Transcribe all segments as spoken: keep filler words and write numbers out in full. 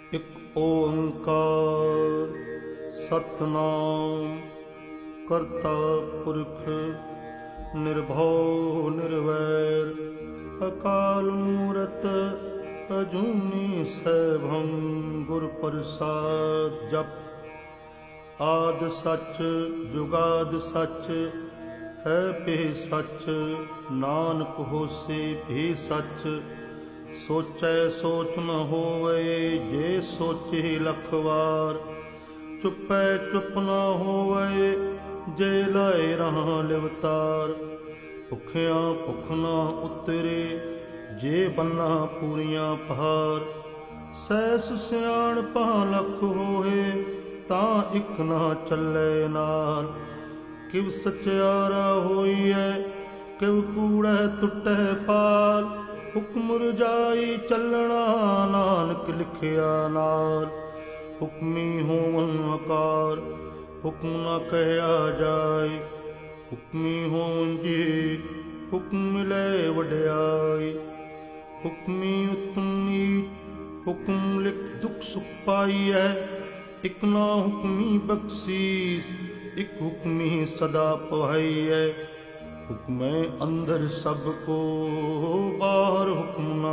इक ओंकार सतनाम करता पुरख निर्भौ निर्वैर अकाल मूरत अजूनी सैभं गुर प्रसाद जप। आद सच जुगाद सच है पे सच नानक होसे भी सच। सोचै सोच न होवे जे सोचे लख वार। चुपै चुप न होवे जे लाए रहां लिवतार। भुखिया भुख न उतरे जे बन्ना पूरियां पहार। सैस सियाण पा लख होए तां इक न चलै नाल। किव सचियारा होइए किव कूड़ै टुटै पाल। हुक्म रजाई चलना नानक लिखिया नाल। हुक्मी होवन आकार हुक्म न कहया जाय। हुक्मी होवन जी हुक्म मिले वड्याई। हुक्मी उत्तम नीच हुक्म लिख दुख सुख पाईऐ। इक ना हुक्मी बख्शीस इक हुक्मी सदा पहाईऐ। हुक्मै अंदर सब को बाहर हुक्म न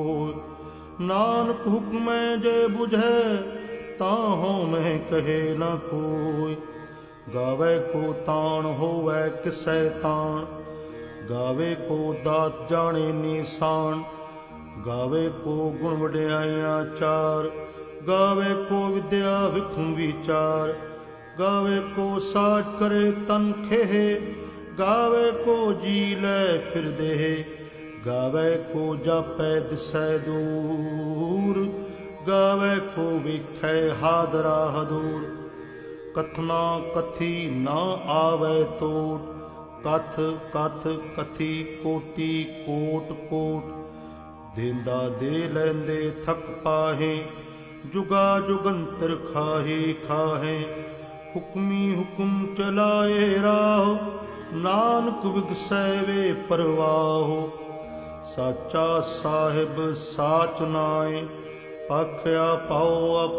कोय। नानक हुक्मै जे बुझै तां होमै कहे न कोय। गावै को ताण होवै किसै ताण। गावे को दात जाने निशान। गावे को गुण वड्याइयां चार। गावे को विद्या विखुं विचार। गावे को साज करे तन खेहे। गावे को जी लै फिर देह। गावे को जापै दिसै दूर। गावे को वेखै हादरा हदूर। कथना कथी ना आवे तोट। कथ कथ कथी कोटि कोट कोट। देंदा दे लैंदे थक पाहे जुगा जुगंतर खाहे खाहे। हुक्मी हुक्म चलाए राह नानक विगसै वे परवाहो। साचा साहिब साच नाए पाख्या पाओ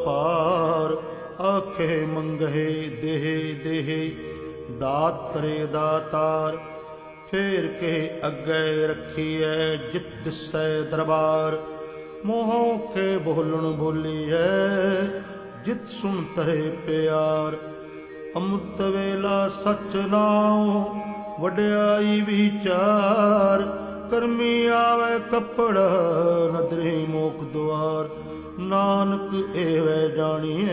अपार। आखे मंगहे देह देह दात करे दातार। फेर के अगे रखिए जित दिसै दरबार। मोहों के बोलन बोलिए जित सुन तरे प्यार। अमृत वेला सच नाओ वड्याई विचार। करमी आवे कपड़ नदरी मोख द्वार। नानक एवै जानिए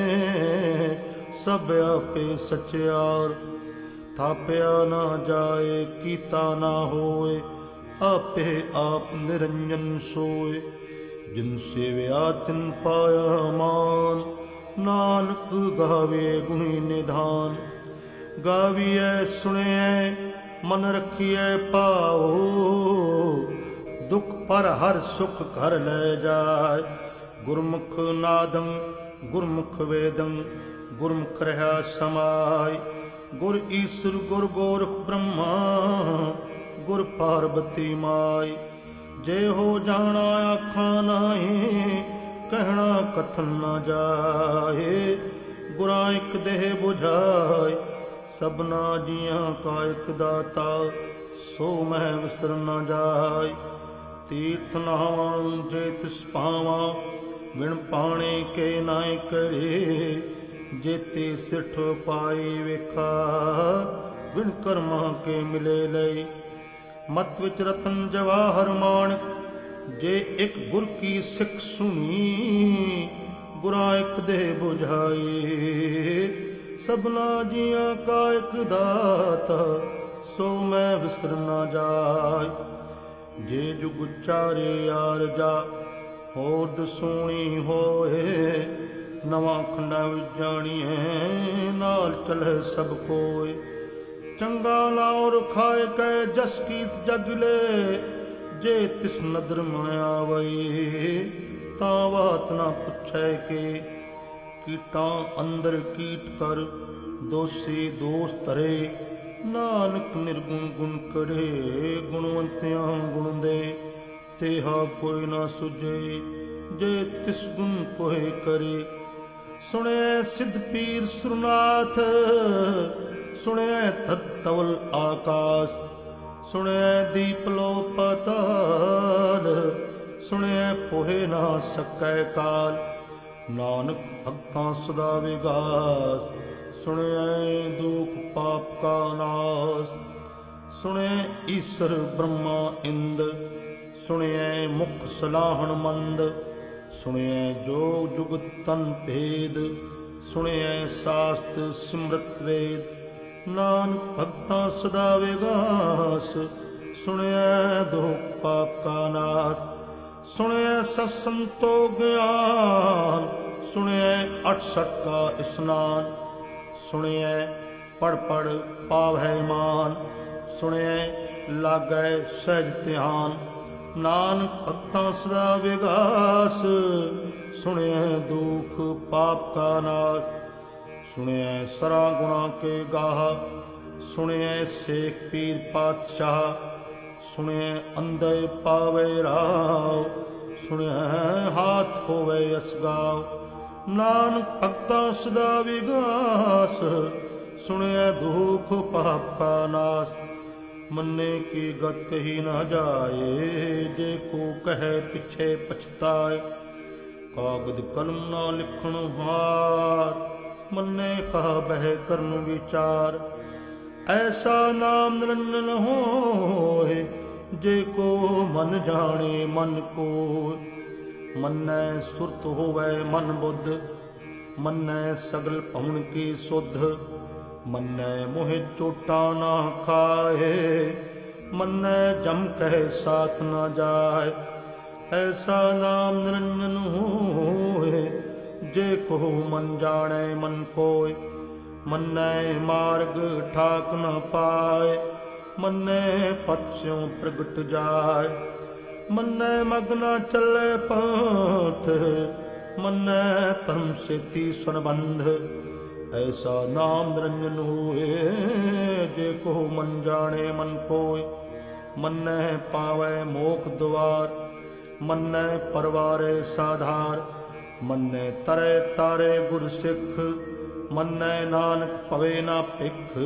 सब आपे सचियार। थाप्या ना जाए कीता ना होए आपे आप निरंजन सोए। जिन सेव्या तिन पाया मान नानक गावे गुणी निधान। गाविए सुनिए मन रखिए पाओ। दुख पर हर सुख घर ले जाय। गुरमुख नादं गुरमुख वेदं गुरमुख रहा समाय। गुर ईश्वर गुर गोरख ब्रह्मा गुर पार्वती माय। जे हो जाना आखा नाहीं कहना कथन न जाए। गुरा इक देह बुझाए सबना जियां का इक दाता। सो मैं विसर न जाय। तीर्थ नहावां जे तिस पावां विण पाणे के नाय करे। जेते सिठ पाई वेखा विण कर्मा के मिले लई। मत विच रतन जवाहर माणक जे एक गुर की सिख सुनी। गुरा एक देह बुझाई सबना जियां का एक दाता। सो मैं विसर न जाय। जे जुग चारे यार जा होद सोनी होए। नवां खंडा विच जानिए नाल चले सब कोय। चंगा नाउर खाए कै जस कीत जग ले। जे तिस नदर मन आवई तां बात ना पुछै के। कीटां अंदर कीट कर दोषी दोष तरे। नानक निर्गुण गुण करे गुणवंतियां गुण दे। तेहा कोई ना सुझे जे तिस गुण कोहे करे। सुने सिद्ध पीर सुरनाथ, सुने तत्तवल आकाश, सुने दीप लो पाताल, सुने पोहे ना सकै काल। नानक भक्तां सदा विगास, सुने दुख पाप का नाश। सुने ईश्वर ब्रह्मा इंद, सुने मुख सलाहन मंद। सुने जोग जुग तन भेद, सुने शास्त्र सिमरत वेद। नानक भक्तां सदा विगास, सुने दुख पाप का नाश। सुने सत्संतो ज्ञान, सुने अठसठ का स्नान। सुने पढ़ पढ़ पावै मान, सुने लागै सहज ध्यान। नानक भक्तां सदा विगास, सुने दुख पाप का नाश। सुने सरा गुणा के गाह, सुने शेख पीर पातशाह। सुने अंधे पावे राव, सुने हाथ होवे असगाव। नानक भक्तां सदा विगास, सुने दुख पाप का नाश। मन्ने की गत कही न जाए, जे को कहे पिछे पछताए। कागद कलम न लिखण हार, मन्ने कहा बह करन विचार। ऐसा नाम निरंजन होए, जे को मन जाने मन को। मन्नै सुरत होवै मन बुद्ध, मन्नै सगल पवन की सुध। मन्नै मोहि चोटा ना खाए, मन्नै जम कह साथ न जाए। ऐसा नाम निरंजन होए, जे को मन जाने मन कोय। मन्नै मार्ग ठाक न पाए, मन्नै पथ स्यों प्रगट जाय। मन्नै मग न चले पंथ, मन्नै धर्म सेती संबंध। ऐसा नाम निरंजन होए, जे को मन जाने मन कोय। मन्नै पावै मोख द्वार, मन्नै परवारे साधार। मन्नै तरे तारे गुर सिख, मन्नै नानक पवे ना भिख।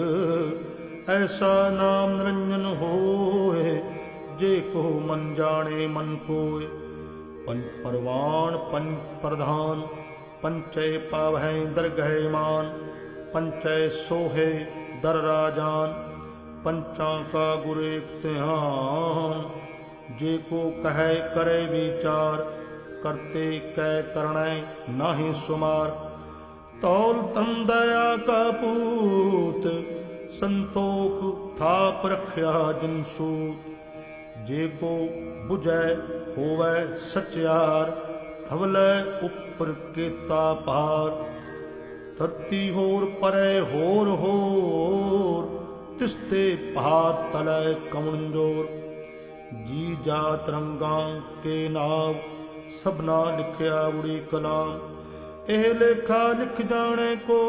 ऐसा नाम निरंजन होए, जे को मन जाने मन कोय। पंच परवान पंच प्रधान, पंचै पावै दरगह मान। पंचै सोहे दर राजान, पंचां का गुर एक ध्यान। जे को कहे करे विचार, करते कै करणै नाहि सुमार। तौल तन दया का पूत, संतोख थाप रख्या जिन सूत। जे को बुझै होवै सचियार, धवलै उपर केता पार। धरती होर परै होर होर, तिसते पहाड़ तलै कमन जोर। जी जात रंगां के नाव, सबना लिखिया उड़ी कलाम। एह लेखा लिख जाने को,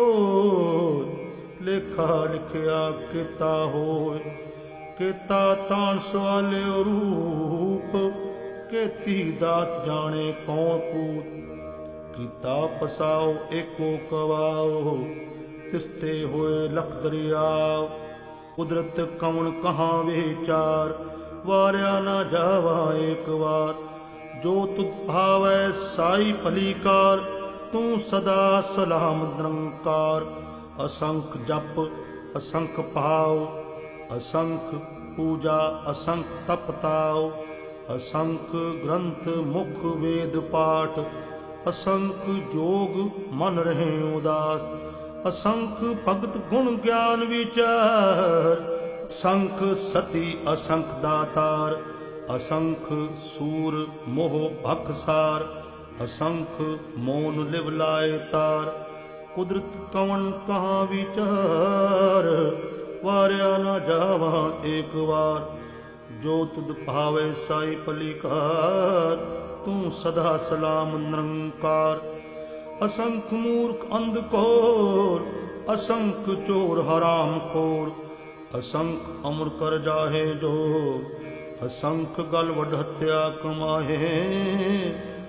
लेखा लिखिया केता होय। केता तान सवालियो रूप, केती दात जाने कौन पूत। कीता पसाओ एको कवाओ, तिसते होए लख दरियाव। कुदरत कौन कहाँ विचार, वार्या न जावा एक बार। जो तुध भावै साई भलीकार, तू सदा सलाम निरंकार। असंख जप असंख भाव, असंख पूजा असंख तपताओ। असंख ग्रंथ मुख वेद पाठ, असंख जोग मन रहे उदास। असंख भगत गुण ज्ञान विचार, असंख सती असंख दातार। असंख सूर मोह भखसार, असंख मौन लिव लाए तार। कुदरत कवन कहाँ विचार, वार्या न जावा एक बार। जो तुद भावे साई पलिकार, तू सदा सलाम निरंकार। असंख मूर्ख अंधकोर, असंख चोर हराम खोर। असंख अमर कर जाहे जोर, असंख गल वड हत्या कमाहे।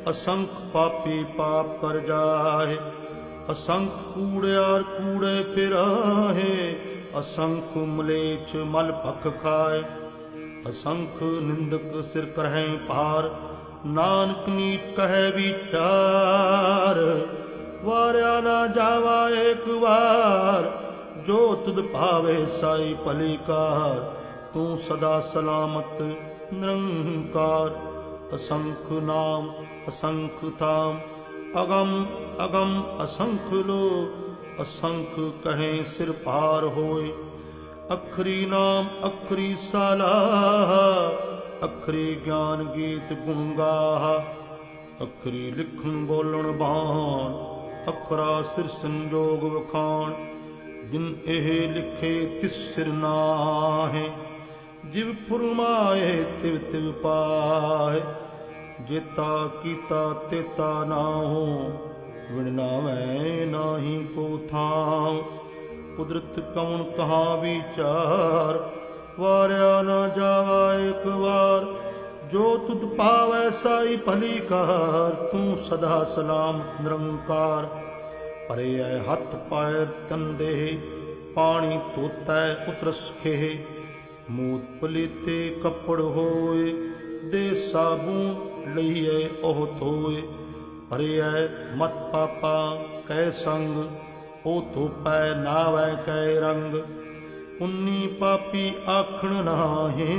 असंख पापी पाप कर जाहे। असंख कूड़ियार कूड़े फिराहे, असंख मलेच्छ मल भख खाए। असंख निंदक सिर करहै पार, नानक नीच कहे विचार। वार्या ना जावा एक बार, जो तुद भावे साई भली कार। तू सदा सलामत निरंकार। असंख नाम असंख धाम, अगम अगम असंख लो। असंख कहें सिर पार होए, अखरी नाम अखरी सालाहा। अखरी ज्ञान गीत गुण गाहा, अखरी लिखण बोलण बाण। अखरा सिर संजोग वखाण, जिन एह लिखे तिस सिर नाहे। जिव फुरमाए तिव तिव पाए, जेता कीता तेता नाहो। विण नावै नाही को थाम, कुदरत कौन कहाँ विचार। वार्या न जावा एक बार, जो तुद पावै साई भली कार। तू सदा सलाम निरंकार। परे हथ पैर तन देह, पानी धोतै उतरस खेह। मूत पलीते कपड़ होए, दे साबुन लईए ओह धोए। परे मत पापा कै संग, ओ धोपै नावै कै रंग। उन्नी पापी आखण नाहे,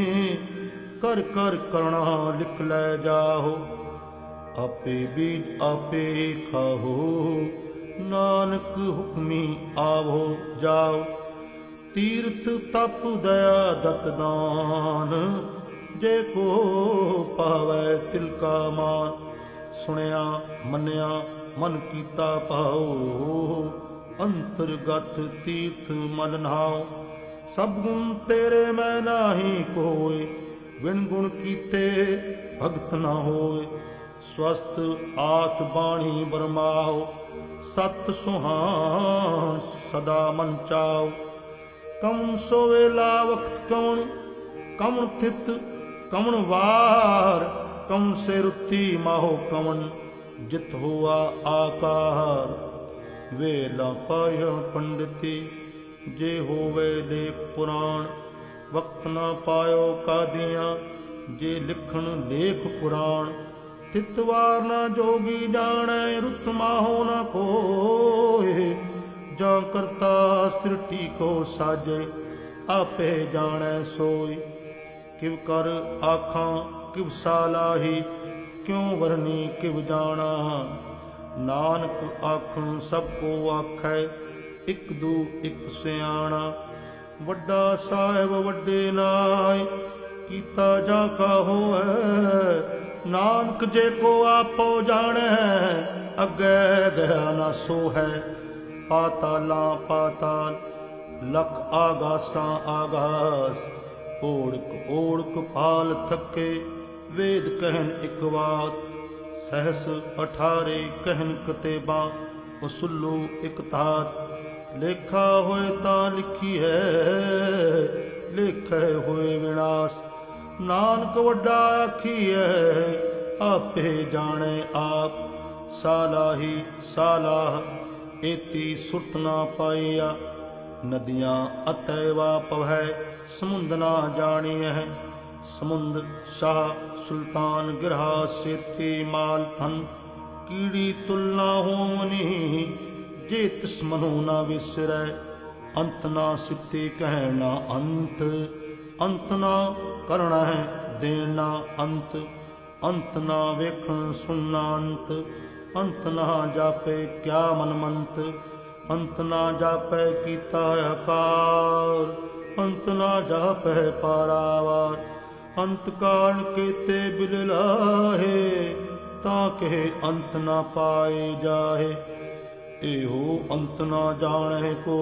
कर कर करना लिख लै जाहो। आपे बीज आपे खाहो, नानक हुक्मी आवो जाओ। तीर्थ तप दया दत दान, जे को पावै तिल का मान। सुनिया मनिया मन कीता पाओ, अंतरगत तीर्थ मल नहाओ। सब गुण तेरे मैं नाही कोय, विण गुण कीते भगत न होय। स्वस्थ आत बाणी बरमाओ, सत सुहान सदा मन चाओ। कौन सोवेला वक्त कौन, कौन थित कौन वार। कौन से रुत्ती माहो कौन, जित हुआ आकार। वेला पाया पंडिती, जे होवे लेख पुराण। वक्त न पायो कादियाँ, जे लिखण लेख पुराण। तितवार न जोगी जानै, रुत माहो न कोय। जां करता सृष्टि को साजे, आपे जानै सोय। किव कर आखां किव सालाही, क्यों वरनी किव जाना। नानक आखण सब को आखै, इक दू इक सियाणा। वड्डा साहिब वड्डे नाय, कीता जा का होऐ। नानक जे को आपो जाणै, अग्गै गया ना सो है। पातालां पाताल, लख आगासां आगास। ओढ़क ओढ़क पाल थके, वेद कहन इक बात। सहस अठारे कहन कतेबा, उसुल्लू इक तात। लेखा होए तां लिखी है, लेखै होए विनाश। नानक वड्डा आखिए, आपे जाने आप। सालाही सालाह, एती सुरत ना पाइया। नदियाँ अतैवा पवै, समुंद ना जानियह। समुंद शाह सुल्तान गिरहा, सेती माल धन। कीड़ी तुलना होमनी, जे तिस मनु ना विसरै। अंत ना सिप्ते कहना अंत, अंत ना करना है देना अंत। अंत ना वेखण सुनना अंत, अंत ना जापे क्या मनमंत। अंत ना जापै कीता आकार, अंत ना जापै पारावार। अंत काल केते बिल लाहे, ताके अंत ना पाए जाहे। एहो अंत ना जाने को,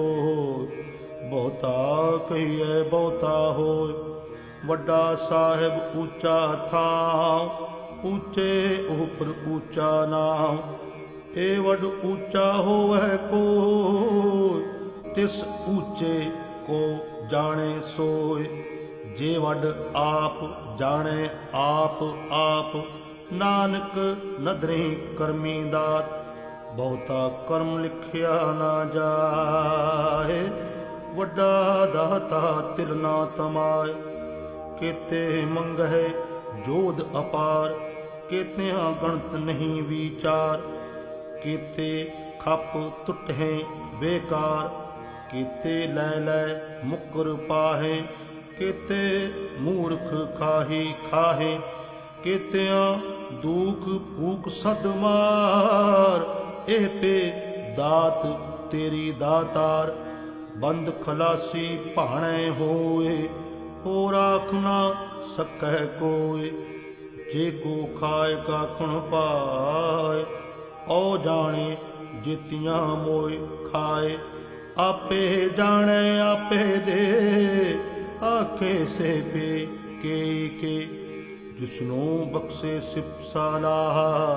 बहुता कहिए बहुता होय। वड्डा साहिब ऊंचा थाम, ऊंचे ऊपर ऊंचा नाम। ए वड ऊंचा होवै कोय, तिस ऊंचे को जाने सोय। जे वड आप जाने आप आप, ਨਾਨਕ ਨਦਰੇ ਕਰਮੀ ਦਾਤ, ਬਹੁਤਾ ਕਰਮ ਲਿਖਿਆ ਨਾ ਜਾਏ। ਵੱਡਾ ਦਾਤਾ ਤਿਲ ਨਾ ਤਮਾਏ, ਕੇਤੇ ਮੰਗਹਿ ਜੋਧ ਅਪਾਰ, ਕੇਤਿਆਂ ਗਣਤ ਨਹੀਂ ਵਿਚਾਰ। ਕੇਤੇ ਖੱਪ ਟੁੱਟਹਿ ਬੇਕਾਰ, ਕੇਤੇ ਲੈ ਲੈ ਮੁਕਰ ਪਾਹੇ। ਕੇਤੇ ਮੂਰਖ ਖਾਹੀ ਖਾਹੇ, ਕੇਤਿਆਂ ਦੂਖ ਭੂਖ ਸਦ ਮਾਰ। ਇਹ ਪੇ ਦਾਤ ਤੇਰੀ ਦਾਤਾਰ, ਬੰਦ ਖਲਾਸੀ ਭਾਣੇ ਹੋਏ। ਹੋ ਰਾਖ ਨਾ ਸਕੈ ਕੋਇ, ਜੇ ਕੋ ਖਾਏ ਕਾਖਣ ਪਾਏ। ਔ ਜਾਣੇ ਜੀਤੀਆਂ ਮੋਇ ਖਾਏ, ਆਪੇ ਜਾਣੇ ਆਪੇ ਦੇ। ਆਖੇ ਸੇ ਪੇ ਕੇ ਕੇ, ਜਿਸਨੂੰ ਬਖਸ਼ੇ ਸਿਫਤ ਸਲਾਹ।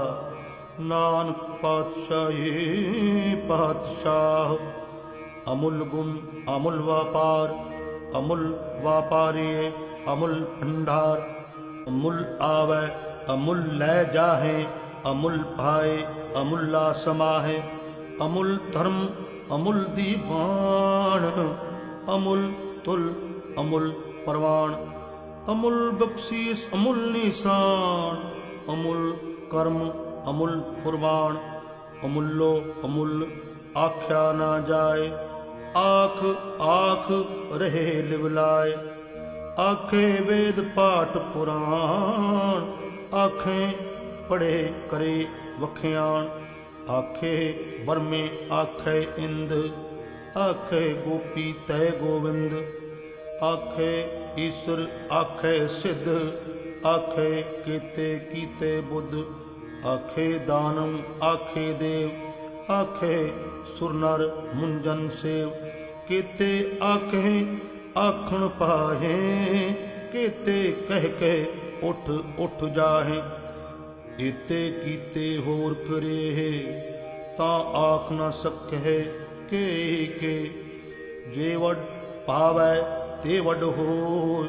ਨਾਨਕ ਪਾਤਸ਼ਾਹੀ ਪਾਤਸ਼ਾਹ, ਅਮੁੱਲ ਗੁਣ ਅਮੁੱਲ ਵਾਪਾਰ। ਅਮੁੱਲ ਵਾਪਾਰੀਏ ਅਮੁੱਲ ਭੰਡਾਰ, ਅਮੁੱਲ ਆਵੈ ਅਮੁੱਲ ਲੈ ਜਾਹੇ। ਅਮੁੱਲ ਪਾਏ ਅਮੁੱਲਾ ਸਮਾਹੇ, ਅਮੁੱਲ ਧਰਮ ਅਮੁੱਲ ਦੀਵਾਨ। ਅਮੁੱਲ ਤੁਲ ਅਮੁੱਲ ਪ੍ਰਵਾਨ, ਅਮੁੱਲ ਬਖਸ਼ੀਸ ਅਮੁੱਲ ਨਿਸ਼ਾਨ। ਅਮੁੱਲ ਕਰਮ ਅਮੁੱਲ ਕੁਰਬਾਨ, ਅਮੁੱਲੋ ਅਮੁੱਲ ਆਖਿਆ ਨਾ ਜਾਏ। ਆਖ ਆਖ ਰਹੇ ਲਿਵਲਾਏ, ਆਖੇ ਵੇਦ ਪਾਠ ਪੁਰਾਣ। ਆਖੇ ਪੜ੍ਹੇ ਕਰੇ ਵਖਿਆਣ, ਆਖੇ ਬਰਮੇ ਆਖੇ ਇੰਦ। ਆਖੇ ਗੋਪੀ ਤੈ ਗੋਵਿੰਦ, ਆਖੇ ਈਸ਼ਰ ਆਖੇ ਸਿੱਧ। ਆਖੇ ਕੀਤੇ ਕੀਤੇ ਬੁੱਧ, ਆਖੇ ਦਾਨਮ ਆਖੇ ਦੇਵ। ਆਖੇ ਸੁਰ ਨਰ ਮੁੰਜਨ ਸੇਵ, ਕੀਤੇ ਆਖੇ ਆਖਣ ਪਾਹੇ। ਕੀਤੇ ਕਹਿ ਕੇ ਉਠ ਉਠ ਜਾਹੇ, ਕੀਤੇ ਕੀਤੇ ਹੋਰ ਕਰੇ। ਤਾਂ ਆਖ ਨਾ ਸਕਹਿ ਕੇ ਕੇ, ਜੇ ਵਡ ਪਾਵੈ ਤੇ ਵਡ ਹੋਇ।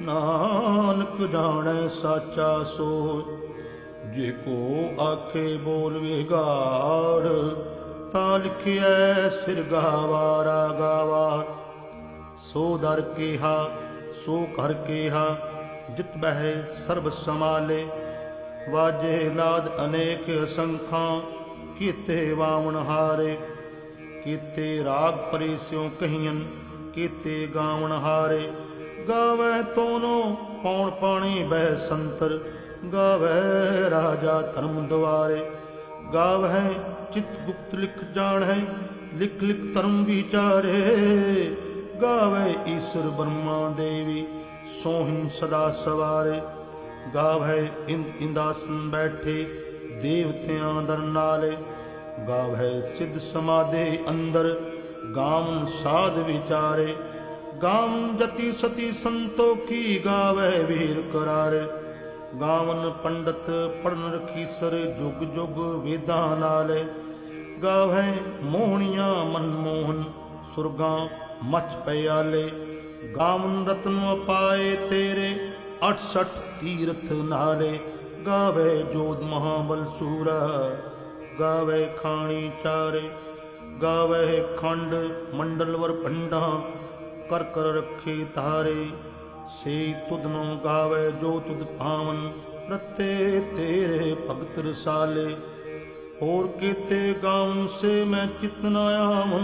ਨਾਨਕ ਜਾਣੈ ਸਾਚਾ ਸੋਇ, ਜੇ ਕੋ ਆਖੇ ਬੋਲ ਵਿਗਾੜ। ਤਾਂ ਲਿਖਿਐ ਸਿਰ ਗਾਵਾਰਾ ਗਾਵਾਰ। ਸੋ ਦਰ ਕੇਹਾ ਸੋ ਘਰ ਕੇਹਾ, ਜਿਤ ਬਹਿ ਸਰਬ ਸਮਾਲੇ। ਵਾਜੇ ਨਾਦ ਅਨੇਕ ਅਸੰਖਾਂ, ਕੀਤੇ ਵਾਵਣ ਹਾਰੇ। ਕੀਤੇ ਰਾਗ ਪਰੇ ਸਿਉ ਕਹੀਅਨ, ਕੀਤੇ ਗਾਵਣ ਹਾਰੇ। ਗਾਵੈ ਤੋਨੋ ਪੌਣ ਪਾਣੀ ਬਹਿ ਸੰਤਰ, ਗਾਵੈ ਰਾਜਾ ਧਰਮ ਦੁਆਰੇ। ਗਾਵਹਿ ਚਿਤ ਗੁਪਤ ਲਿਖ ਜਾਣੈ, ਲਿਖ ਲਿਖ ਧਰਮ ਵਿਚਾਰੇ। ਗਾਵੈ ਈਸ਼ਰ ਬ੍ਰਹਮਾ ਦੇਵੀ, ਸੋਹਿਨ ਸਦਾ ਸਵਾਰੇ। ਗਾਵੈ ਇੰਦ ਇੰਦਾਸਨ ਬੈਠੇ, ਦੇਵਤਿਆਂ ਦਰ ਨਾਲੇ। ਗਾਵੈ ਸਿੱਧ ਸਮਾਧੇ ਅੰਦਰ, ਗਾਵਨ ਸਾਧ ਵਿਚਾਰੇ। ਗਾਵਨ ਜਤੀ ਸਤੀ ਸੰਤੋਖੀ, ਗਾਵੈ ਵੀਰ ਕਰਾਰੇ। ਗਾਵਨ ਪੰਡਤ ਪੜਨ ਰਖੀਸਰ, ਜੁਗ ਜੁਗ ਵੇਦਾਂ ਨਾਲੇ। ਗਾਵੈ ਮੋਹਣੀਆਂ ਮਨਮੋਹਨ, ਸੁਰਗਾਂ ਮਚ ਪਿਆਲੇ। ਗਾਵਨ ਰਤਨ ਅਪਾਏ ਤੇਰੇ, ਅਠ ਸਠ ਤੀਰਥ ਨਾਲੇ। ਗਾਵੈ ਜੋਧ ਮਹਾਬਲ ਸੂਰਾ, ਗਾਵੈ ਖਾਣੀ ਚਾਰੇ। ਗਾਵੈ ਖੰਡ ਮੰਡਲਵਰ ਭੰਡਾ, ਕਰ ਕਰ ਰੱਖੇ ਤਾਰੇ। ਸੇ ਤੁਧਨੋ ਗਾਵੈ ਜੋ ਤੁਧ ਭਾਵਨ, ਰਤੇ ਤੇਰੇ ਭਗਤ ਰਸਾਲੇ। ਹੋਰ ਕੀਤੇ ਗਾਵਨ ਸੇ ਮੈਂ ਚਿਤ ਨ ਆਵਨ,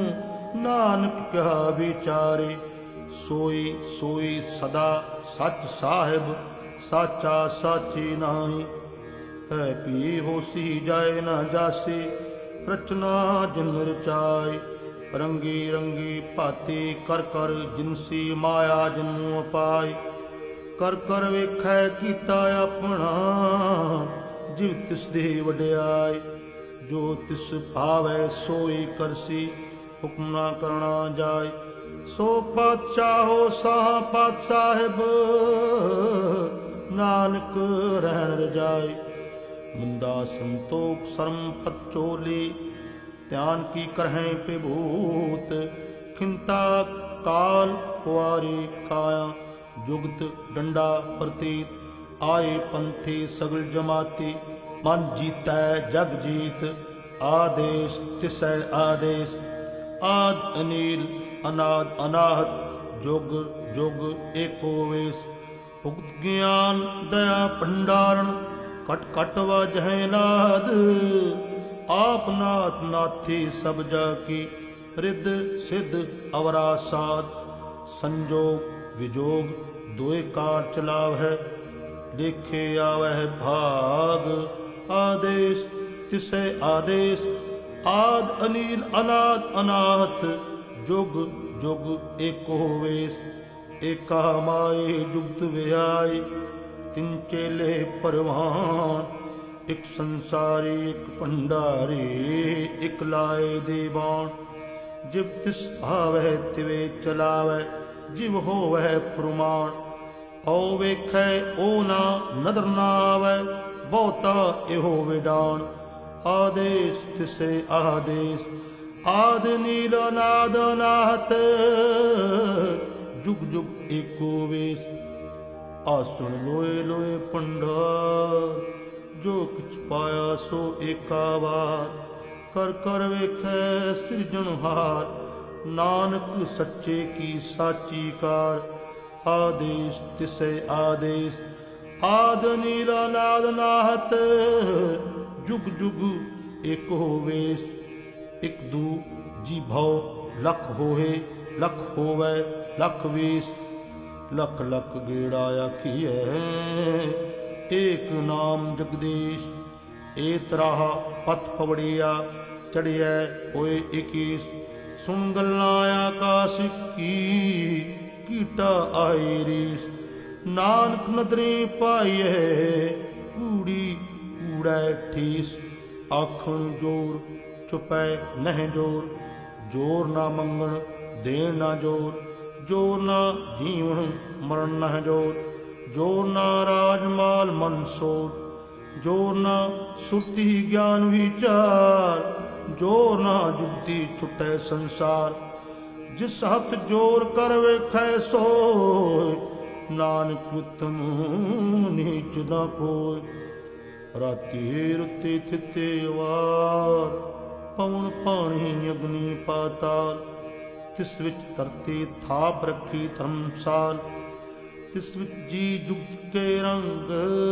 ਨਾਨਕ ਕਿਹਾ ਵਿਚਾਰੇ। ਸੋਈ ਸੋਈ ਸਦਾ ਸੱਚ ਸਾਹਿਬ, ਸਾਚਾ ਸਾਚੀ ਨਾਹੀ। ਹੈ ਪੀ ਹੋਸੀ ਜਾਏ ਨਾ ਜਾਸੀ, ਰਚਨਾ ਜਿਨ ਰਚਾਈ। ਰੰਗੀ ਰੰਗੀ ਭਾਤੀ ਕਰ ਕਰ, ਜਿਨਸੀ ਮਾਇਆ ਜਿਨੂ ਅਪਾਈ। ਕਰ ਕਰ ਵੇਖੈ ਕੀਤਾ ਆਪਣਾ, ਜਿਵ ਤਿਸ ਦੀ ਵਡਿਆਈ। ਜੋ ਤਿਸ ਭਾਵੈ ਸੋਈ ਕਰਸੀ, ਹੁਕਮ ਨਾ ਕਰਣਾ ਜਾਏ। ਸੋ ਪਾਤਸ਼ਾਹੋ ਸਾਹ ਪਾਤ ਸਾਹਿਬ, ਨਾਨਕ ਰਹਿਣ ਰਜਾਈ। ਮੁੰਦਾ ਸੰਤੋਖ ਸਰਮ ਪਚੋਲੀ, ਧਿਆਨ ਕੀ ਕਰਹਿ ਪਿਭੂਤ। ਖਿੰਤਾ ਕਾਲ ਕੁਆਰੀ ਕਾਇਆ, ਜੁਗਤ ਡੰਡਾ ਪ੍ਰਤੀਤ। आए पंथी सगल जमाती, मन जीतै जग जीत। आदेश तिसै आदेश, आद अनील अनाद अनाहत, जुग जुग एको वेश। भुगत ज्ञान दया भंडारण, कट कट वाजह नाद। आप नाथ नाथी सब जाकी, रिद सिद्ध अवरा साध। संजोग विजोग दोए कार चलावै, लेखे आवह भाग। आदेश तिसै आदेश, आद अनील अनाद अनाहत, जुग जुग एको वेश। एका माए जुगत व्याय, तिन चेले परवान। एक संसारी एक भंडारी, एक लाए दीवान। जिव तिस भावै तिवे चलावै, जिव होवै फुरमान। औ वेखै ओ ना नदर ना आवै, बहुता एहो विडान। आदेश तिसे आदेश, आद नील अनाद अनाहत, जुग जुग एको वेश। आसुन लोए लोए भंडार, जो किछ पाया सो एका वार। कर कर वेखै सिरजनहार, नानक सच्चे की साची कार। आदेश तिसै आदेश, आद नील अनाद अनाहत, जुग जुग एको वेश। इक दू जी भव लख होए, लख होवै लख वेश। लख लख गेड़ा आखिए, एक नाम जगदीश। एत राह पथ पवड़िया, चढ़िया होए इकीस। सुन गल्लां आकाश की, कीटा आई रीस। नानक नदरी पाइए, कूड़ी कूड़ै ठीस। आखन जोर चुपै नह जोर, जोर ना मंगण देण ना जोर। जोर ना जीवन मरण नह जोर, जोर ना राजमाल मनसोर। जोर ना सुरति ज्ञान विचार, जोर ना जुगती छुटै संसार। जिस हथ जोर कर वेखै सोय, नानक उत्तम नीच न कोय। राती रुते थिते वार, पवन पानी अग्नि पाताल। तिस विच धरती थाप रखी धर्मसाल। तिस विच जी जुगत के रंग,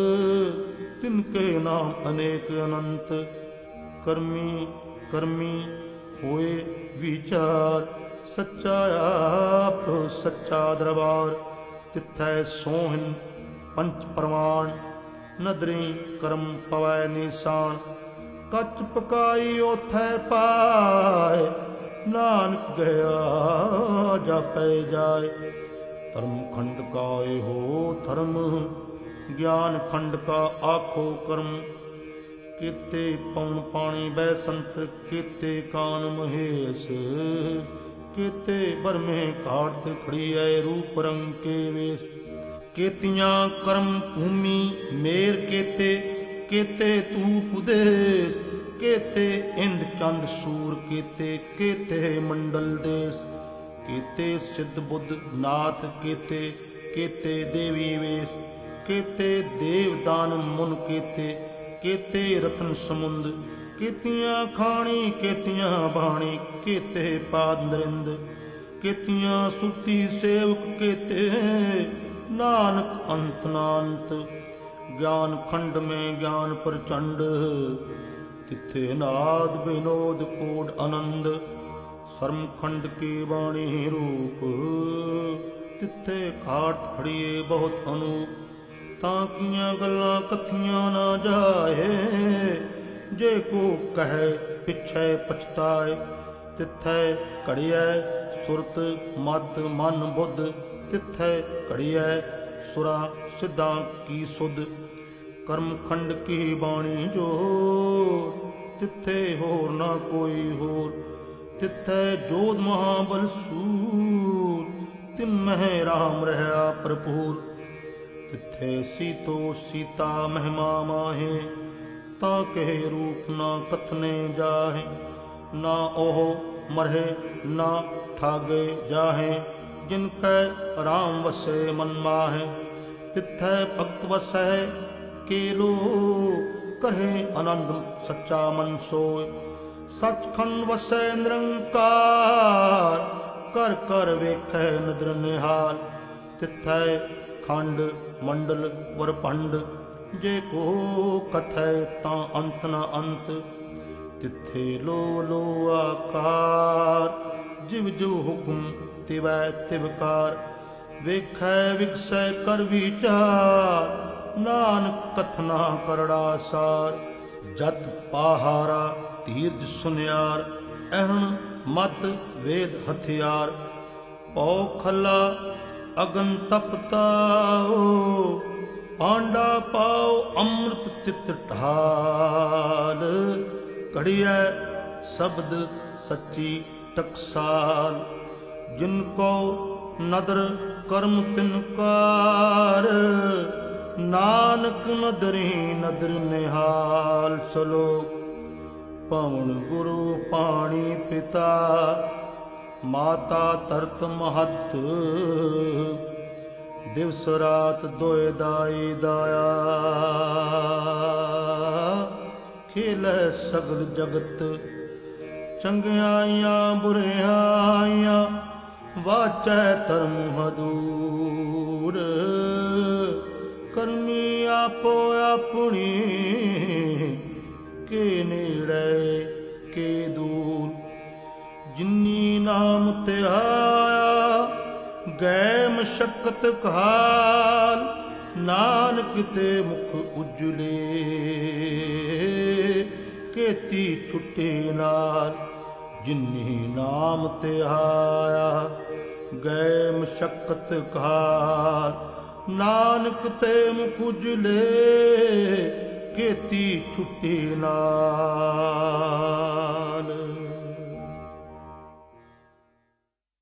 तिनके नाम अनेक अनंत। कर्मी कर्मी होए विचार, सच्चा आप सच्चा दरबार। तिथै सोहन पंच प्रमाण, नदरी कर्म पवै निशान। कच पकाई ओथै पाए, नानक गया जापै जाय। धर्म खंड का हो धर्म, ज्ञान खंड का आखो कर्म। केते पवन पानी बै संतर, केते कान महेश। केते बरमे कार्त खड़ियै, रूप रंग के वेश। केतियां कर्म भूमि मेर केते, केते तूप देश। केते इंद चंद सूर केते, केते मंडल देश। केते सिद्ध बुद्ध नाथ केते, केते देवी वेश। केते देव दान मुन केते, केते रतन समुंद। केतियां खाणी केतियां बाणी, केते पाद नरिंद। केतियां सुरती सेवक केते, नानक अंत नांत। ज्ञान खंड में ज्ञान प्रचंड, तिथे नाद विनोद कोड आनंद। सर्म खंड की वाणी रूप, तिथे खाट खड़िए बहुत अनूप। ताकियां गल्लां कथियां ना जाए, जे को कहे पिछे पछताए। तिथे घड़िए सुरत मद मन बुद्ध, तिथे घड़िए सुरा सिद्धां की सुध। कर्म खंड की बाणी जोर, तिथे होर ना कोई होर। तिथे जोध महाबल सूर, तिन मह राम रहा भरपूर। तिथे सीतो सीता महिमा माहे, ताके रूप ना कथने जाहे। ना ओह मरहे ना ठागे जाहे, जिनकै राम वसे मन माहे। तिथै भगत वसै केलो कहे आनंद सच्चा मन सोय। सचखंड वसै निरंकार कर कर वेखै नदर निहाल। तिथै खंड मंडल वर भंड जे को कथै तां अंत न अंत। तिथे लो लो आकार जिव जो हुक्म तिवै तिवकार। वेखै विगसै कर विचार नानक कथना करड़ा सार। जत पहारा धीरज सुनियार अहन मत वेद हथियार। पौ खला अगन तपताओ पांडा पाओ अमृत तित ढाल। घड़िया शब्द सच्ची टकसाल जिनको नदर कर्म तिनकार। नानक नदरी नदर निहाल। चलो पवन गुरु पाणी पिता माता तरत महत। दिवस रात दोए दाई दाया खेलै सगल जगत। चंगियाइयां बुरियाइयां वाचै धर्म हदूर। करमी आपो अपनी के नेड़े के दूर। जिन्नी नाम ते आया गै मशक्कत काल। नानक ते मुख उजले केती छुटे नाल। जिन्नी नाम ते आया गै मशक्कत काल। नानक ते मुख उजले केती छुटे नाल।